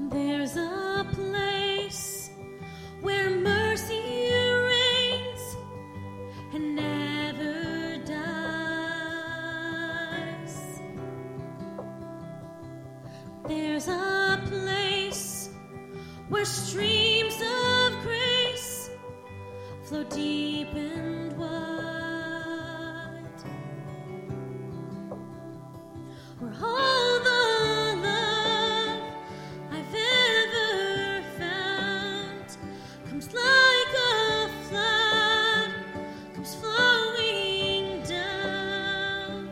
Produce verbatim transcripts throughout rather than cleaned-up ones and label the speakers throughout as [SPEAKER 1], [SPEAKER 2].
[SPEAKER 1] There's a place where mercy reigns and never dies. There's a place where streams of grace flow deep and wide, where all the love I've ever found comes like a flood, comes flowing down.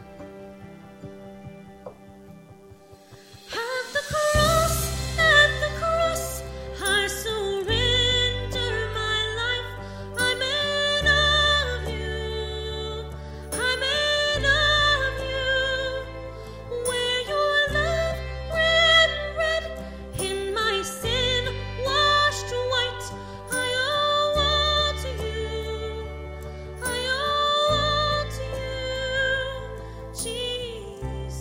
[SPEAKER 1] At the cross, at the cross, I surrender my life. I'm in of you, I'm in of you. Where your love ran red, in my sin washed white. I owe all to you, I owe all to you, Jesus.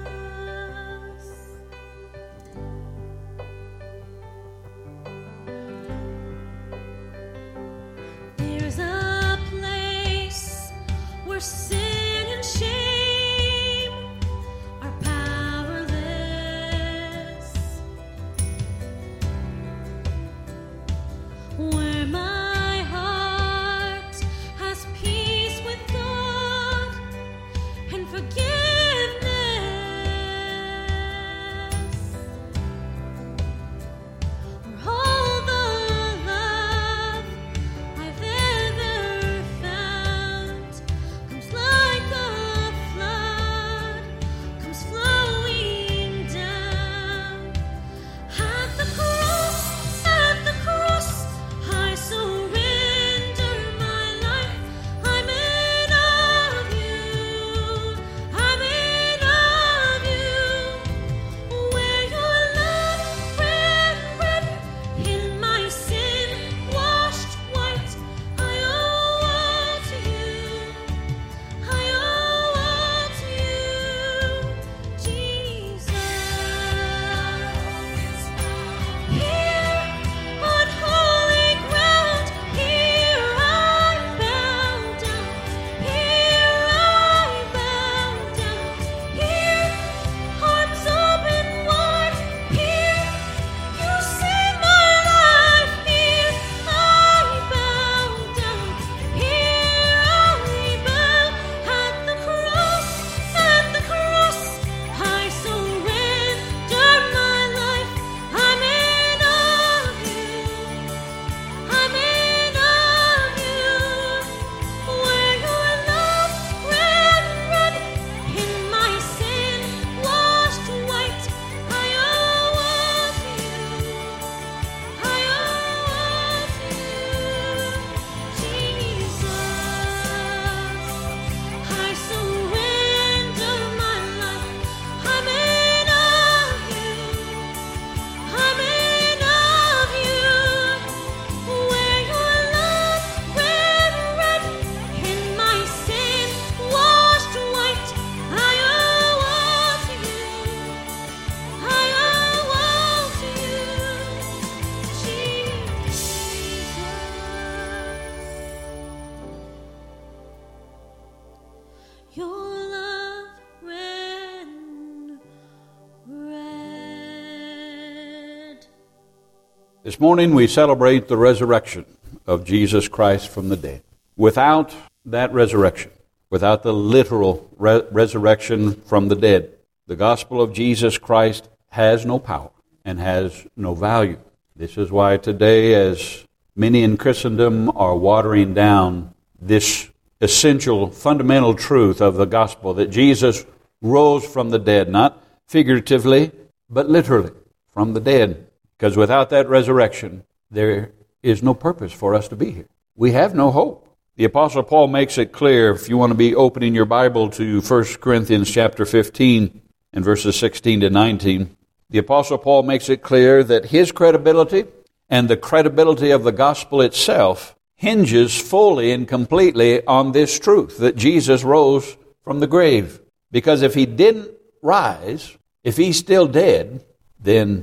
[SPEAKER 1] There's a place where sin and shame are powerless, where my heart has peace with God and forgiveness, where all the love I've ever found comes like a flood, comes flowing down. At the cross, at the cross, I surrender my life. I'm in of you, I'm in of you. Where your love ran red, in my sin washed white. I owe all to you, I owe all to you, Jesus. Here on holy ground, here I bow down, here I bow down, here arms open wide, here you see my life, here I bow down, here I bow. At the cross, at the cross, I surrender my life. I'm in of you, I'm in of you. Where your love ran red, in my sin washed white. I owe all to you, I owe all to you, Jesus. I surrender my life. I'm in of you, I'm in of you. Where your love ran red, in my sin washed white. I owe all to you, I owe all to you, Jesus. Your love ran red.
[SPEAKER 2] This morning we celebrate the resurrection of Jesus Christ from the dead. Without that resurrection, without the literal re- resurrection from the dead, the gospel of Jesus Christ has no power and has no value. This is why today, as many in Christendom are watering down this essential, fundamental truth of the gospel, that Jesus rose from the dead, not figuratively, but literally from the dead. Because without that resurrection, there is no purpose for us to be here. We have no hope. The Apostle Paul makes it clear, if you want to be opening your Bible to First Corinthians chapter fifteen and verses sixteen to nineteen, the Apostle Paul makes it clear that his credibility and the credibility of the gospel itself hinges fully and completely on this truth, that Jesus rose from the grave. Because if he didn't rise, if he's still dead, then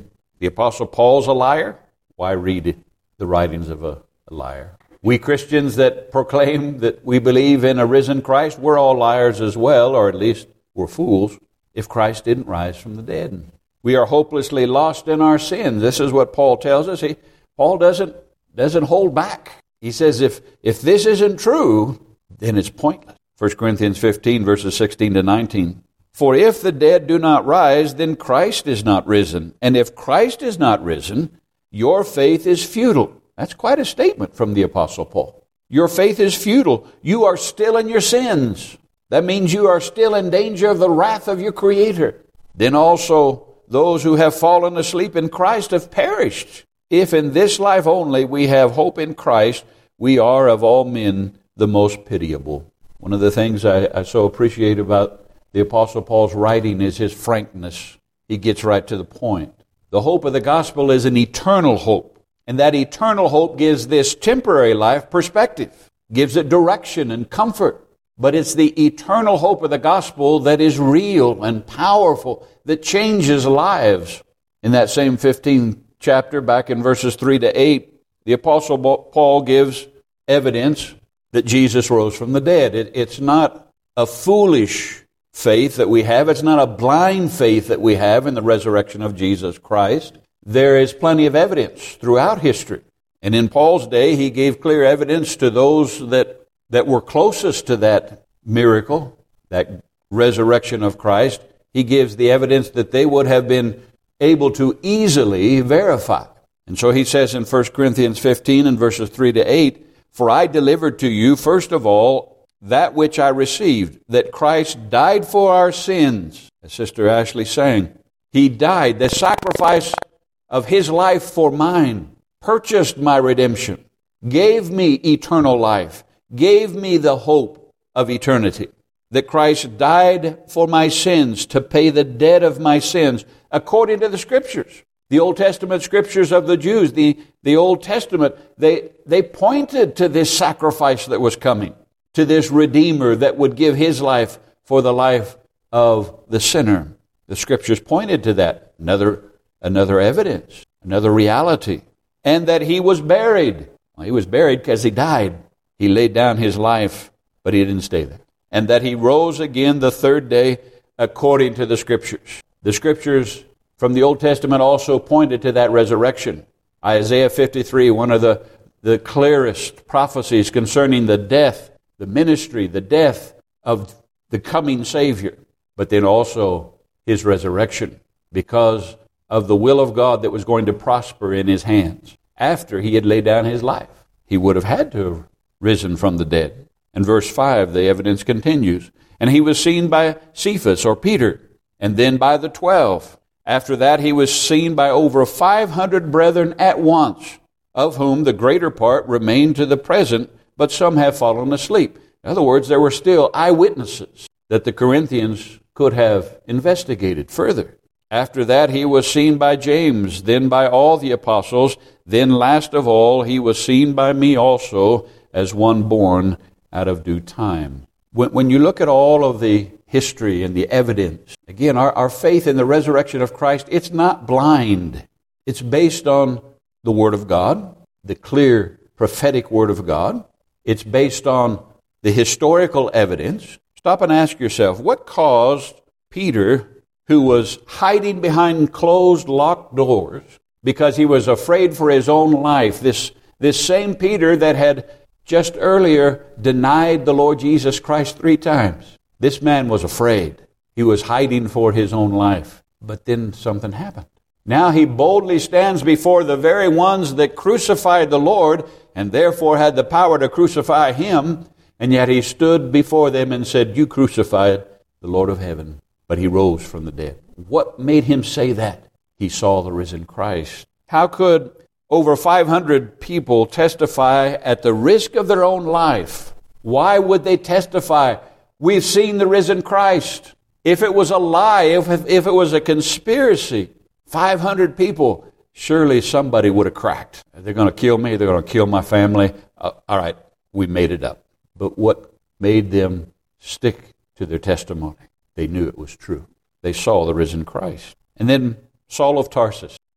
[SPEAKER 2] The Apostle Paul's a liar? Why read the writings of a, a liar? We Christians that proclaim that we believe in a risen Christ, we're all liars as well, or at least we're fools, if Christ didn't rise from the dead. We are hopelessly lost in our sins. This is what Paul tells us. He, Paul doesn't, doesn't hold back. He says if, if this isn't true, then it's pointless. First Corinthians fifteen, verses sixteen to nineteen. For if the dead do not rise, then Christ is not risen. And if Christ is not risen, your faith is futile. That's quite a statement from the Apostle Paul. Your faith is futile. You are still in your sins. That means you are still in danger of the wrath of your Creator. Then also those who have fallen asleep in Christ have perished. If in this life only we have hope in Christ, we are of all men the most pitiable. One of the things I, I so appreciate about the Apostle Paul's writing is his frankness. He gets right to the point. The hope of the gospel is an eternal hope. And that eternal hope gives this temporary life perspective, gives it direction and comfort. But it's the eternal hope of the gospel that is real and powerful, that changes lives. In that same fifteenth chapter, back in verses three to eight, the Apostle Paul gives evidence that Jesus rose from the dead. It, it's not a foolish faith that we have. It's not a blind faith that we have in the resurrection of Jesus Christ. There is plenty of evidence throughout history. And in Paul's day, he gave clear evidence to those that, that were closest to that miracle, that resurrection of Christ. He gives the evidence that they would have been able to easily verify. And so he says in First Corinthians fifteen and verses three to eight, for I delivered to you, first of all, that which I received, that Christ died for our sins. As Sister Ashley sang, He died, the sacrifice of His life for mine, purchased my redemption, gave me eternal life, gave me the hope of eternity. That Christ died for my sins to pay the debt of my sins according to the Scriptures. The Old Testament Scriptures of the Jews, the, the Old Testament, they, they pointed to this sacrifice that was coming, to this Redeemer that would give His life for the life of the sinner. The Scriptures pointed to that. Another Another evidence, another reality. And that He was buried. Well, He was buried because He died. He laid down His life, but He didn't stay there. And that He rose again the third day according to the Scriptures. The Scriptures from the Old Testament also pointed to that resurrection. Isaiah fifty-three, one of the, the clearest prophecies concerning the death, the ministry, the death of the coming Savior. But then also His resurrection, because of the will of God that was going to prosper in His hands. After He had laid down His life, He would have had to have risen from the dead. In verse five, the evidence continues. And He was seen by Cephas, or Peter, and then by the twelve. After that, He was seen by over five hundred brethren at once, of whom the greater part remain to the present, but some have fallen asleep. In other words, there were still eyewitnesses that the Corinthians could have investigated further. After that, He was seen by James, then by all the apostles. Then last of all, He was seen by me also, as one born out of due time. When, when you look at all of the history and the evidence, again, our, our faith in the resurrection of Christ, it's not blind. It's based on the Word of God, the clear prophetic Word of God. It's based on the historical evidence. Stop and ask yourself, what caused Peter, who was hiding behind closed, locked doors because he was afraid for his own life, this, this same Peter that had just earlier denied the Lord Jesus Christ three times. This man was afraid. He was hiding for his own life. But then something happened. Now he boldly stands before the very ones that crucified the Lord and therefore had the power to crucify Him, and yet he stood before them and said, you crucified the Lord of heaven. But He rose from the dead. What made him say that? He saw the risen Christ. How could over five hundred people testify at the risk of their own life? Why would they testify? We've seen the risen Christ. If it was a lie, if, if it was a conspiracy, five hundred people, surely somebody would have cracked. They're going to kill me. They're going to kill my family. Uh, all right, we made it up. But what made them stick to their testimony? They knew it was true. They saw the risen Christ. And then Saul of Tarsus.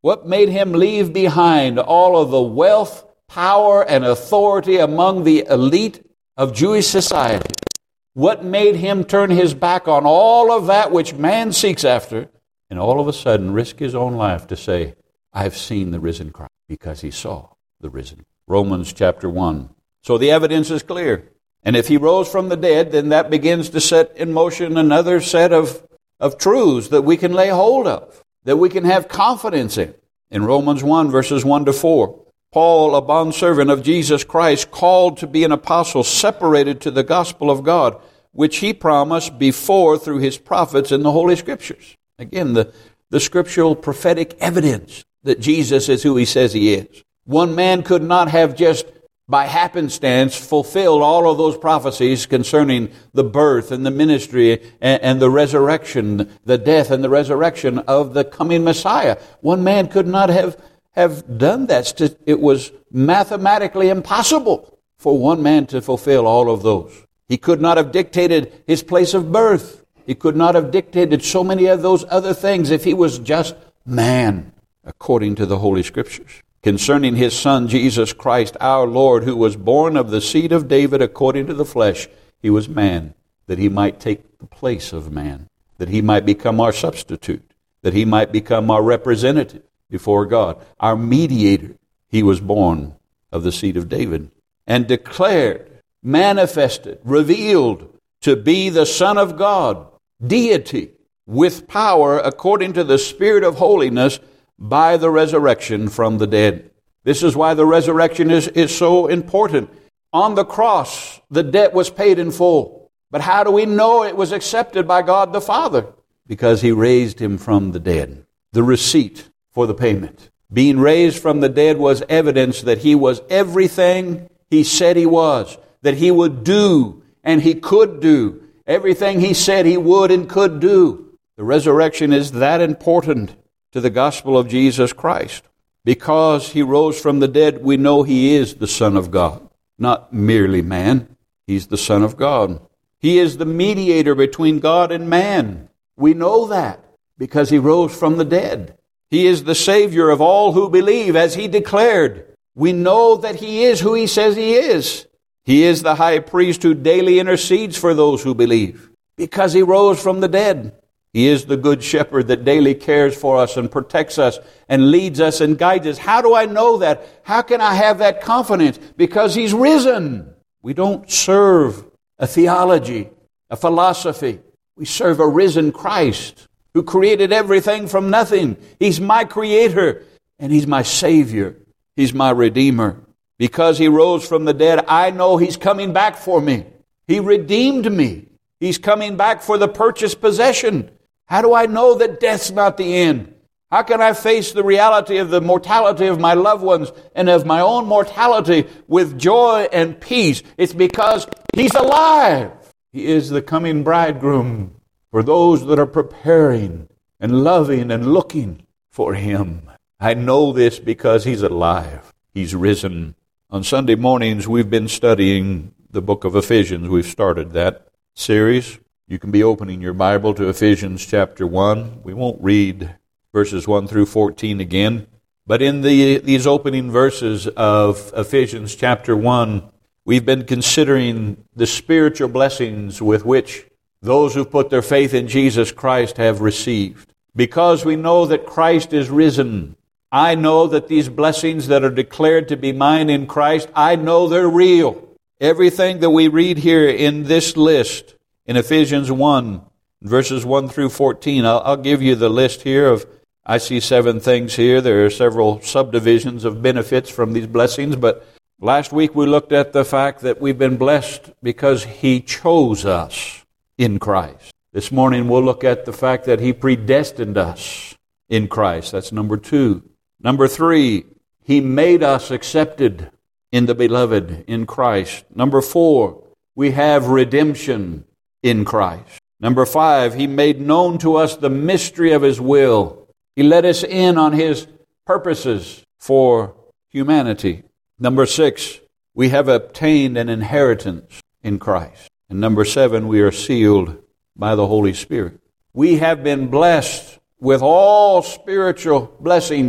[SPEAKER 2] What made him leave behind all of the wealth, power, and authority among the elite of Jewish society? What made him turn his back on all of that which man seeks after, and all of a sudden risk his own life to say, I've seen the risen Christ, because he saw the risen. Romans chapter one. So the evidence is clear. And if he rose from the dead, then that begins to set in motion another set of, of truths that we can lay hold of, that we can have confidence in. In Romans one, verses one to four, Paul, a bondservant of Jesus Christ, called to be an apostle, separated to the gospel of God, which he promised before through his prophets in the Holy Scriptures. Again, the, the scriptural prophetic evidence that Jesus is who he says he is. One man could not have just by happenstance fulfilled all of those prophecies concerning the birth and the ministry and, and the resurrection, the death and the resurrection of the coming Messiah. One man could not have, have done that. It was mathematically impossible for one man to fulfill all of those. He could not have dictated his place of birth. He could not have dictated so many of those other things if he was just man, according to the Holy Scriptures. Concerning his Son, Jesus Christ, our Lord, who was born of the seed of David according to the flesh, he was man, that he might take the place of man, that he might become our substitute, that he might become our representative before God, our mediator. He was born of the seed of David, and declared, manifested, revealed to be the Son of God, deity, with power according to the Spirit of holiness, by the resurrection from the dead. This is why the resurrection is, is so important. On the cross, the debt was paid in full. But how do we know it was accepted by God the Father? Because he raised him from the dead. The receipt for the payment. Being raised from the dead was evidence that he was everything he said he was, that he would do and he could do everything he said he would and could do. The resurrection is that important to the gospel of Jesus Christ. Because he rose from the dead, we know he is the Son of God. Not merely man. He's the Son of God. He is the mediator between God and man. We know that because he rose from the dead. He is the Savior of all who believe, as he declared. We know that he is who he says he is. He is the high priest who daily intercedes for those who believe, because he rose from the dead. He is the good shepherd that daily cares for us and protects us and leads us and guides us. How do I know that? How can I have that confidence? Because he's risen. We don't serve a theology, a philosophy. We serve a risen Christ who created everything from nothing. He's my creator and he's my Savior. He's my Redeemer. Because he rose from the dead, I know he's coming back for me. He redeemed me. He's coming back for the purchased possession. How do I know that death's not the end? How can I face the reality of the mortality of my loved ones and of my own mortality with joy and peace? It's because he's alive. He is the coming bridegroom for those that are preparing and loving and looking for him. I know this because he's alive. He's risen. On Sunday mornings, we've been studying the book of Ephesians. We've started that series. You can be opening your Bible to Ephesians chapter one. We won't read verses one through fourteen again. But in the these opening verses of Ephesians chapter one, we've been considering the spiritual blessings with which those who put their faith in Jesus Christ have received. Because we know that Christ is risen, I know that these blessings that are declared to be mine in Christ, I know they're real. Everything that we read here in this list, in Ephesians one, verses one through fourteen, I'll, I'll give you the list here of, I see seven things here. There are several subdivisions of benefits from these blessings, but last week we looked at the fact that we've been blessed because he chose us in Christ. This morning we'll look at the fact that he predestined us in Christ. That's number two. Number three, he made us accepted in the beloved in Christ. Number four, we have redemption in Christ. Number five, he made known to us the mystery of his will. He let us in on his purposes for humanity. Number six, we have obtained an inheritance in Christ. And number seven, we are sealed by the Holy Spirit. We have been blessed with all spiritual blessings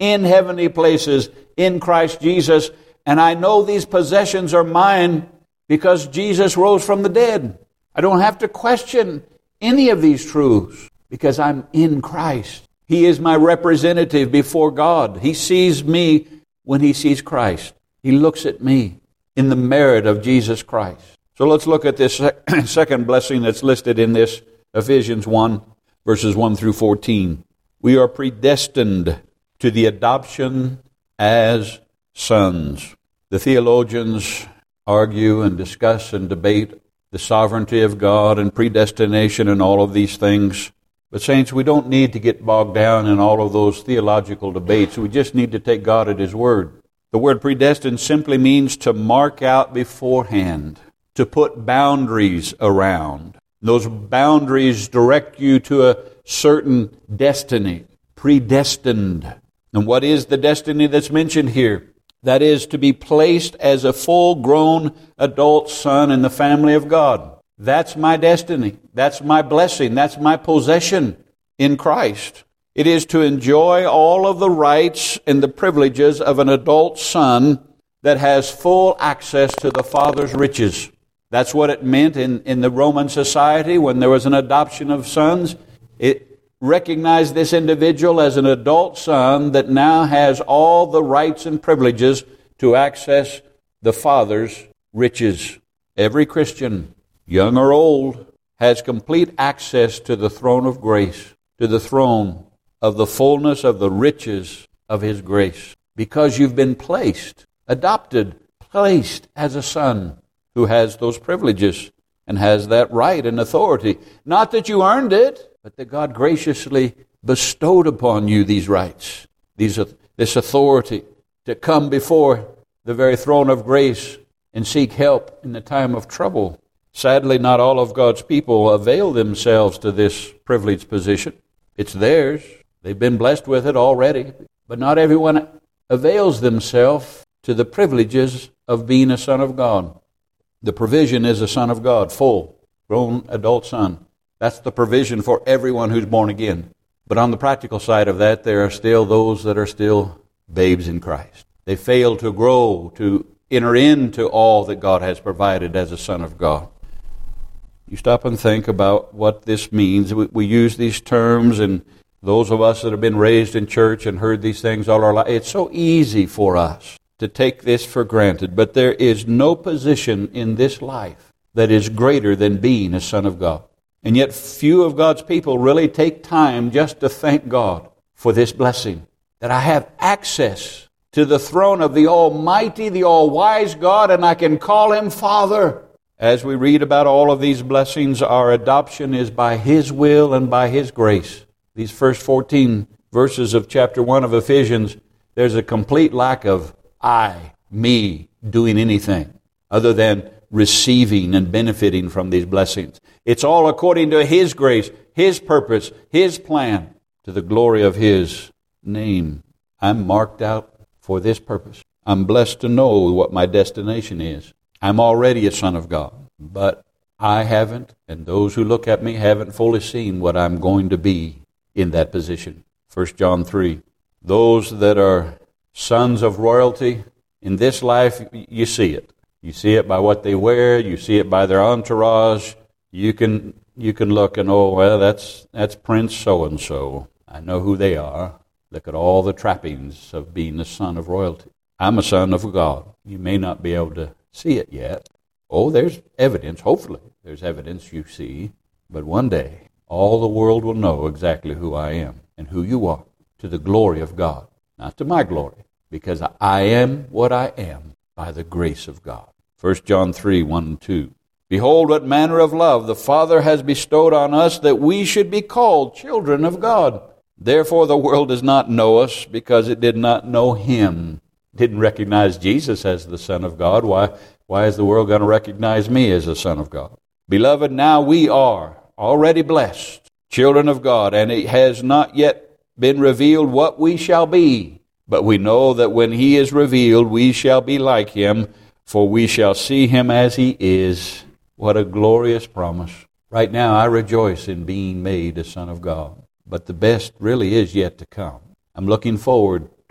[SPEAKER 2] in heavenly places in Christ Jesus. And I know these possessions are mine because Jesus rose from the dead. I don't have to question any of these truths because I'm in Christ. He is my representative before God. He sees me when he sees Christ. He looks at me in the merit of Jesus Christ. So let's look at this second blessing that's listed in this Ephesians one, verses one through fourteen. We are predestined to the adoption as sons. The theologians argue and discuss and debate the sovereignty of God and predestination and all of these things. But saints, we don't need to get bogged down in all of those theological debates. We just need to take God at His word. The word predestined simply means to mark out beforehand, to put boundaries around. Those boundaries direct you to a certain destiny, predestined. And what is the destiny that's mentioned here? That is to be placed as a full-grown adult son in the family of God. That's my destiny. That's my blessing. That's my possession in Christ. It is to enjoy all of the rights and the privileges of an adult son that has full access to the Father's riches. That's what it meant in, in the Roman society when there was an adoption of sons. It recognized this individual as an adult son that now has all the rights and privileges to access the Father's riches. Every Christian, young or old, has complete access to the throne of grace, to the throne of the fullness of the riches of His grace, because you've been placed, adopted, placed as a son who has those privileges and has that right and authority. Not that you earned it, but that God graciously bestowed upon you these rights, these this authority to come before the very throne of grace and seek help in the time of trouble. Sadly, not all of God's people avail themselves to this privileged position. It's theirs. They've been blessed with it already. But not everyone avails themselves to the privileges of being a son of God. The provision is a son of God, full, grown adult son. That's the provision for everyone who's born again. But on the practical side of that, there are still those that are still babes in Christ. They fail to grow, to enter into all that God has provided as a son of God. You stop and think about what this means. We, we use these terms, and those of us that have been raised in church and heard these things all our life, it's so easy for us to take this for granted. But there is no position in this life that is greater than being a son of God. And yet few of God's people really take time just to thank God for this blessing, that I have access to the throne of the Almighty, the All-Wise God, and I can call Him Father. As we read about all of these blessings, our adoption is by His will and by His grace. These first fourteen verses of chapter one of Ephesians, there's a complete lack of I, me, doing anything other than receiving and benefiting from these blessings. It's all according to His grace, His purpose, His plan, to the glory of His name. I'm marked out for this purpose. I'm blessed to know what my destination is. I'm already a son of God, but I haven't, and those who look at me haven't fully seen what I'm going to be in that position. First John three, those that are sons of royalty in this life, you see it. You see it by what they wear. You see it by their entourage. You can you can look and, oh, well, that's that's Prince so-and-so. I know who they are. Look at all the trappings of being a son of royalty. I'm a son of God. You may not be able to see it yet. Oh, there's evidence. Hopefully there's evidence you see. But one day, all the world will know exactly who I am and who you are, to the glory of God. Not to my glory, because I am what I am by the grace of God. First John three, one and two. Behold, what manner of love the Father has bestowed on us, that we should be called children of God. Therefore the world does not know us, because it did not know Him. Didn't recognize Jesus as the Son of God. Why, why is the world going to recognize me as the Son of God? Beloved, now we are already blessed, children of God, and it has not yet been revealed what we shall be. But we know that when He is revealed, we shall be like Him, for we shall see Him as He is. What a glorious promise. Right now, I rejoice in being made a son of God. But the best really is yet to come. I'm looking forward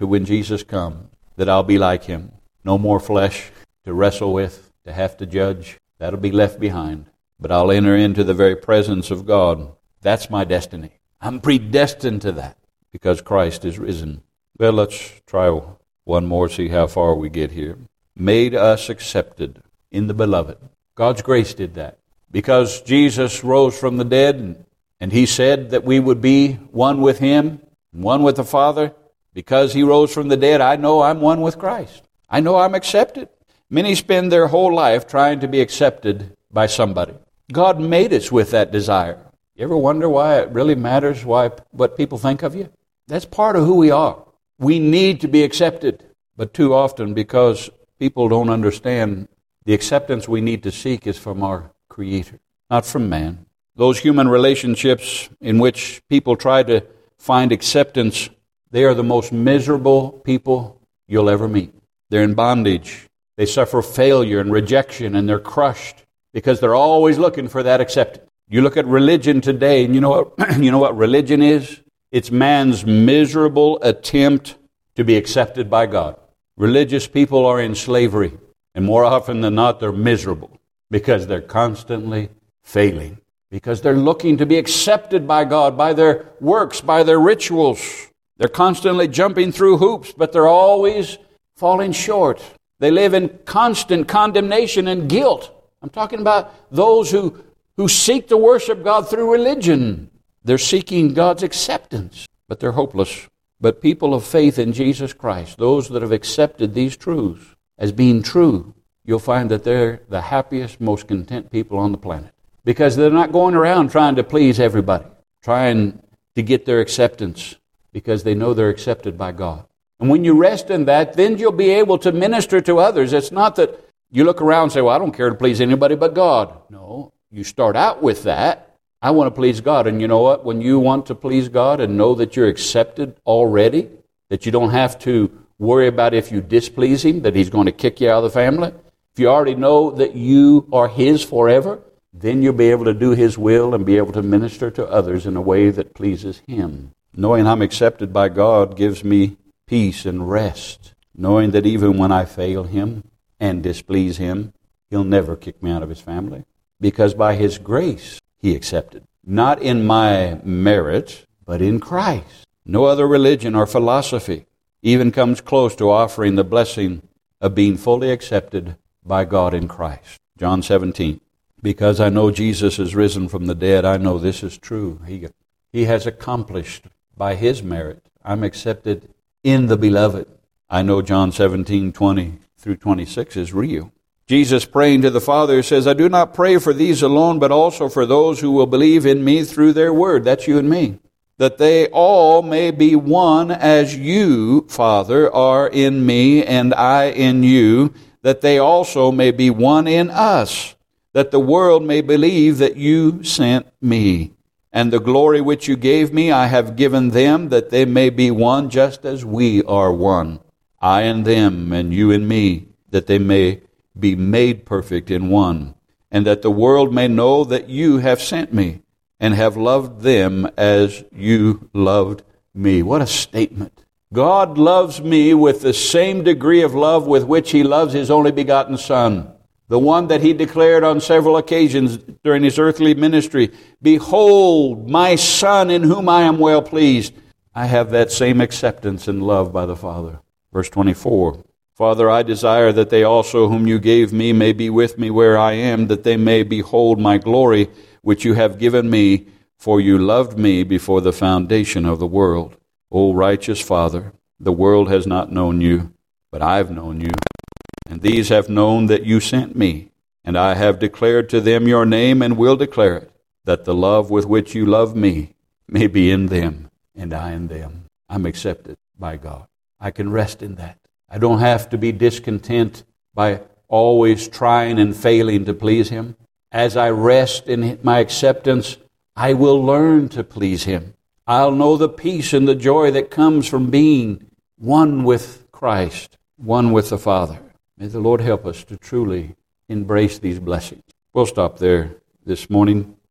[SPEAKER 2] to when Jesus comes, that I'll be like him. No more flesh to wrestle with, to have to judge. That'll be left behind. But I'll enter into the very presence of God. That's my destiny. I'm predestined to that because Christ is risen. Well, let's try one more, see how far we get here. Made us accepted in the beloved. God's grace did that. Because Jesus rose from the dead, and, and he said that we would be one with him, one with the Father. Because he rose from the dead, I know I'm one with Christ. I know I'm accepted. Many spend their whole life trying to be accepted by somebody. God made us with that desire. You ever wonder why it really matters why what people think of you? That's part of who we are. We need to be accepted. But too often, because people don't understand, the acceptance we need to seek is from our Creator, not from man. Those human relationships in which people try to find acceptance, they are the most miserable people you'll ever meet. They're in bondage. They suffer failure and rejection, and they're crushed because they're always looking for that acceptance. You look at religion today, and you know what, you know what religion is? It's man's miserable attempt to be accepted by God. Religious people are in slavery, and more often than not, they're miserable because they're constantly failing, because they're looking to be accepted by God, by their works, by their rituals. They're constantly jumping through hoops, but they're always falling short. They live in constant condemnation and guilt. I'm talking about those who, who seek to worship God through religion. They're seeking God's acceptance, but they're hopeless. But people of faith in Jesus Christ, those that have accepted these truths as being true, you'll find that they're the happiest, most content people on the planet. Because they're not going around trying to please everybody, trying to get their acceptance, because they know they're accepted by God. And when you rest in that, then you'll be able to minister to others. It's not that you look around and say, well, I don't care to please anybody but God. No, you start out with that. I want to please God. And you know what? When you want to please God and know that you're accepted already, that you don't have to worry about if you displease him, that he's going to kick you out of the family. If you already know that you are his forever, then you'll be able to do his will and be able to minister to others in a way that pleases him. Knowing I'm accepted by God gives me peace and rest. Knowing that even when I fail him and displease him, he'll never kick me out of his family. Because by his grace, he accepted. Not in my merit, but in Christ. No other religion or philosophy even comes close to offering the blessing of being fully accepted by God in Christ. John seventeen. Because I know Jesus is risen from the dead, I know this is true. He, he has accomplished by his merit. I'm accepted in the beloved. I know John seventeen, twenty through twenty-six is real. Jesus praying to the Father says, I do not pray for these alone, but also for those who will believe in me through their word. That's you and me. That they all may be one as you, Father, are in me and I in you, that they also may be one in us, that the world may believe that you sent me. And the glory which you gave me I have given them, that they may be one just as we are one. I and them, and you and me, that they may be made perfect in one, and that the world may know that you have sent me, and have loved them as you loved me. What a statement. God loves me with the same degree of love with which he loves his only begotten Son, the one that he declared on several occasions during his earthly ministry, behold, my Son in whom I am well pleased. I have that same acceptance and love by the Father. Verse twenty-four, Father, I desire that they also whom you gave me may be with me where I am, that they may behold my glory, which you have given me, for you loved me before the foundation of the world. O righteous Father, the world has not known you, but I have known you. And these have known that you sent me, and I have declared to them your name and will declare it, that the love with which you love me may be in them, and I in them. I'm accepted by God. I can rest in that. I don't have to be discontent by always trying and failing to please him. As I rest in my acceptance, I will learn to please him. I'll know the peace and the joy that comes from being one with Christ, one with the Father. May the Lord help us to truly embrace these blessings. We'll stop there this morning.